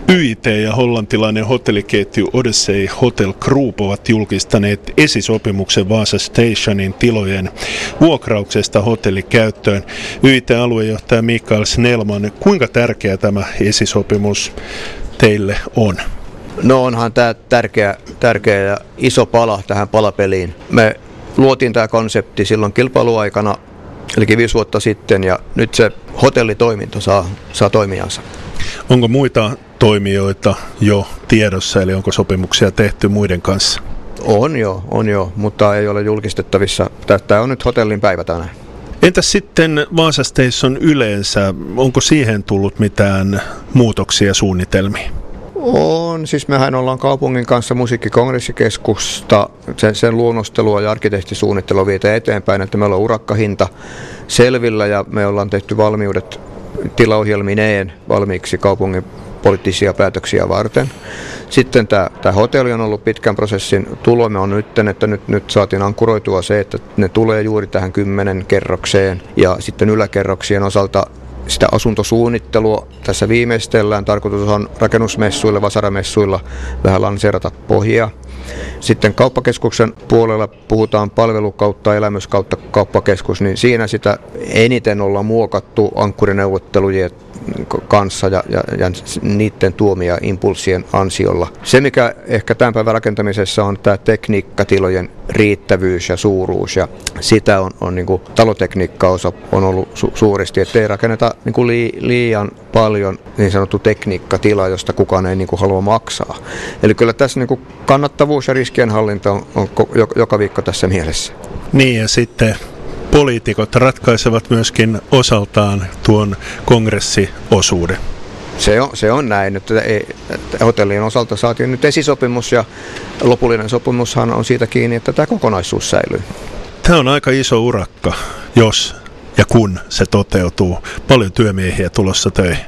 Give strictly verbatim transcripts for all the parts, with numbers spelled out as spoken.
Y I T ja hollantilainen hotelliketju Odyssey Hotel Group ovat julkistaneet esisopimuksen Vaasa Stationin tilojen vuokrauksesta hotellikäyttöön. Y I T-aluejohtaja Mikael Snellman, kuinka tärkeä tämä esisopimus teille on? No onhan tämä tärkeä, tärkeä ja iso pala tähän palapeliin. Me luotiin tämä konsepti silloin kilpailuaikana, eli viisi vuotta sitten, ja nyt se hotellitoiminto saa, saa toimijansa. Onko muita toimijoita jo tiedossa, eli onko sopimuksia tehty muiden kanssa? On jo, on jo, mutta ei ole julkistettavissa. Tämä on nyt hotellin päivä tänään. Entäs sitten Vaasa Station yleensä, onko siihen tullut mitään muutoksia suunnitelmiin? On, siis mehän ollaan kaupungin kanssa musiikkikongressikeeskusta, sen, sen luonnostelua ja arkkitehtisuunnittelua viitä eteenpäin, että meillä on urakkahinta selvillä ja me ollaan tehty valmiudet tilaohjelmineen valmiiksi kaupungin poliittisia päätöksiä varten. Sitten tämä, tämä hotelli on ollut pitkän prosessin tulomme on nyt, että nyt, nyt saatiin ankkuroitua se, että ne tulee juuri tähän kymmenen kerrokseen ja sitten yläkerroksien osalta sitä asuntosuunnittelua tässä viimeistellään. Tarkoitus on rakennusmessuilla, vasaramessuilla vähän lanseerata pohjia. Sitten kauppakeskuksen puolella puhutaan palvelu kautta elämys kautta kauppakeskus, niin siinä sitä eniten ollaan muokattu ankkurineuvottelujen kanssa ja, ja, ja niiden tuomia impulssien ansiolla. Se, mikä ehkä tämän päivän rakentamisessa on tämä tekniikkatilojen riittävyys ja suuruus, ja sitä on, on niin kuin talotekniikkaosa on ollut su- suuresti, ettei rakenneta niin kuin lii, liian paljon niin sanottu tekniikkatila, josta kukaan ei niin kuin halua maksaa. Eli kyllä tässä niin kuin kannattavuus ja riskienhallinta on, on joka viikko tässä mielessä. Niin ja sitten poliitikot ratkaisevat myöskin osaltaan tuon kongressiosuuden. Se on, se on näin, että, ei, että hotellien osalta saatiin nyt esisopimus ja lopullinen sopimushan on siitä kiinni, että tämä kokonaisuus säilyy. Tämä on aika iso urakka, jos ja kun se toteutuu. Paljon työmiehiä tulossa töihin.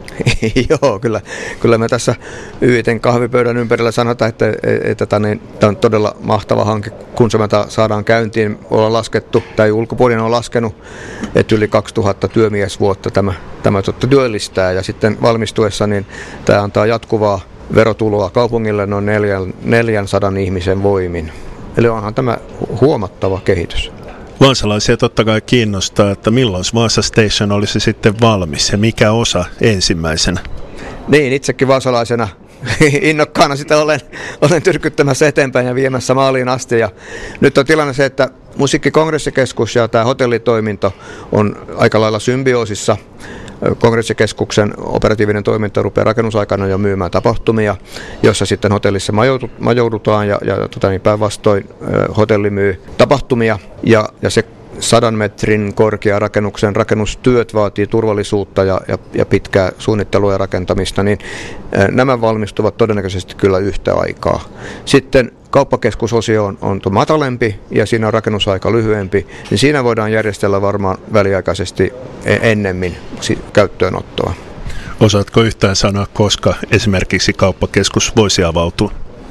Joo, kyllä, kyllä me tässä Y I T:n kahvipöydän ympärillä sanotaan, että, että tämä on todella mahtava hanke, kun se saadaan käyntiin. Ollaan laskettu, tai ulkopuolinen on laskenut, että yli kaksituhatta työmiesvuotta tämä, tämä totta työllistää, ja sitten valmistuessa niin tämä antaa jatkuvaa verotuloa kaupungille noin neljänsadan ihmisen voimin. Eli onhan tämä huomattava kehitys. Vaasalaisia totta kai kiinnostaa, että milloin Vaasa Station olisi sitten valmis ja mikä osa ensimmäisenä? Niin, itsekin vaasalaisena innokkaana sitä olen, olen tyrkyttämässä eteenpäin ja viemässä maaliin asti. Ja nyt on tilanne se, että musiikkikongressikeeskus ja tämä hotellitoiminto on aika lailla symbioosissa. Kongressikeskuksen operatiivinen toiminta rupeaa rakennusaikana jo myymään tapahtumia, jossa sitten hotellissa majoudutaan ja, ja tota niin, päinvastoin hotelli myy tapahtumia ja, ja se sadan metrin korkea rakennuksen rakennustyöt vaatii turvallisuutta ja, ja, ja pitkää suunnittelua ja rakentamista, niin nämä valmistuvat todennäköisesti kyllä yhtä aikaa. Sitten kauppakeskusosio on, on matalempi ja siinä on rakennusaika lyhyempi, niin siinä voidaan järjestellä varmaan väliaikaisesti ennemmin käyttöönottoa. Osaatko yhtään sanoa, koska esimerkiksi kauppakeskus voisi avautua?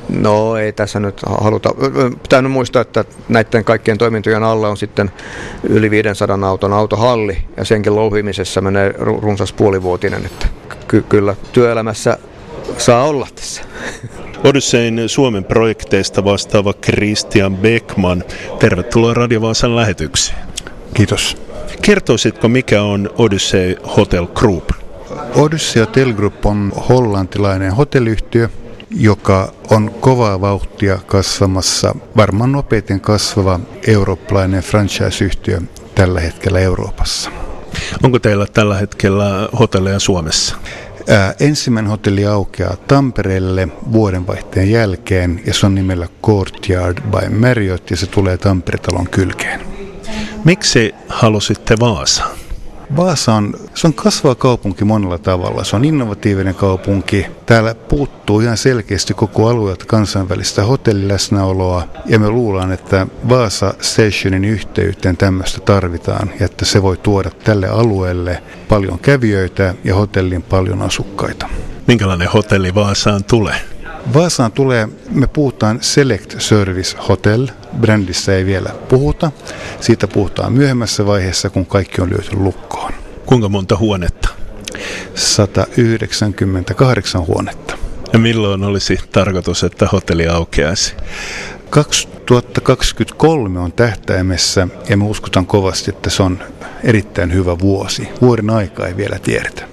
No ei tässä nyt haluta. Pitää nyt muistaa, että näiden kaikkien toimintojen alla on sitten yli viisisataa auton autohalli ja senkin louhimisessa menee runsas puolivuotinen, että ky- kyllä työelämässä saa olla tässä. Odysseyn Suomen projekteista vastaava Christian Beckman. Tervetuloa Radio Vaasan lähetykseen. Kiitos. Kertoisitko, mikä on Odyssey Hotel Group? Odyssey Hotel Group on hollantilainen hotelliyhtiö, joka on kovaa vauhtia kasvamassa, varmaan nopeiten kasvava eurooppalainen franchise-yhtiö tällä hetkellä Euroopassa. Onko teillä tällä hetkellä hotelleja Suomessa? Ää, ensimmäinen hotelli aukeaa Tampereelle vuodenvaihteen jälkeen ja se on nimellä Courtyard by Marriott ja se tulee Tampere-talon kylkeen. Miksi halusitte Vaasaan? Vaasa on, se on kasvava kaupunki monella tavalla. Se on innovatiivinen kaupunki. Täällä puuttuu ihan selkeästi koko alueelta kansainvälistä hotelliläsnäoloa. Ja me luullaan, että Vaasa Stationin yhteyteen tämmöistä tarvitaan. Ja että se voi tuoda tälle alueelle paljon kävijöitä ja hotellin paljon asukkaita. Minkälainen hotelli Vaasaan tulee? Vaasaan tulee, me puhutaan Select Service Hotel, brändissä ei vielä puhuta. Siitä puhutaan myöhemmässä vaiheessa, kun kaikki on lyöty lukkoon. Kuinka monta huonetta? sata yhdeksänkymmentäkahdeksan huonetta. Ja milloin olisi tarkoitus, että hotelli aukeaisi? kaksituhattakaksikymmentäkolme on tähtäimessä ja me uskotaan kovasti, että se on erittäin hyvä vuosi. Vuoden aikaa ei vielä tiedetä.